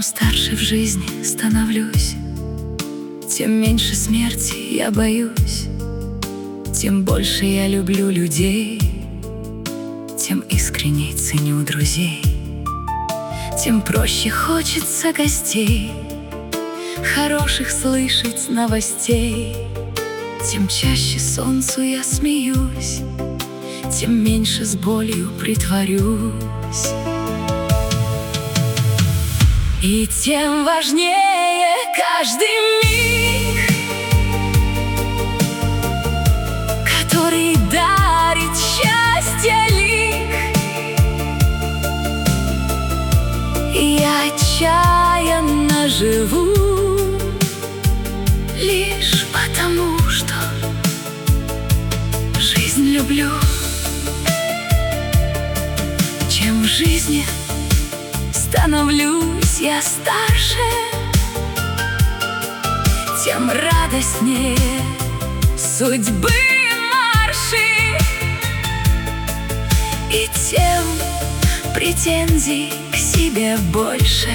старше в жизни становлюсь, тем меньше смерти я боюсь, тем больше я люблю людей, тем искренней ценю друзей, тем проще хочется гостей, хороших слышать новостей, тем чаще солнцу я смеюсь, тем меньше с болью притворюсь. И тем важнее каждый миг, который дарит счастье лик. И я отчаянно живу лишь потому, что жизнь люблю. Чем в жизни становлюсь я старше, тем радостнее судьбы марши, и тем претензий к себе больше,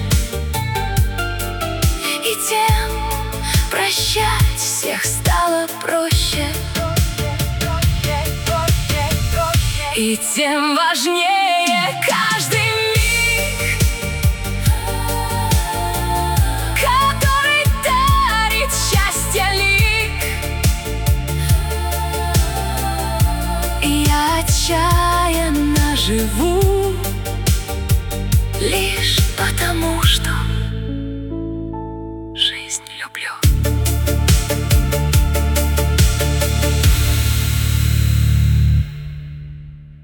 и тем прощать всех стало проще. И тем важнее каждый миг, который дарит счастье лик. И я отчаянно живу лишь потому, что жизнь люблю.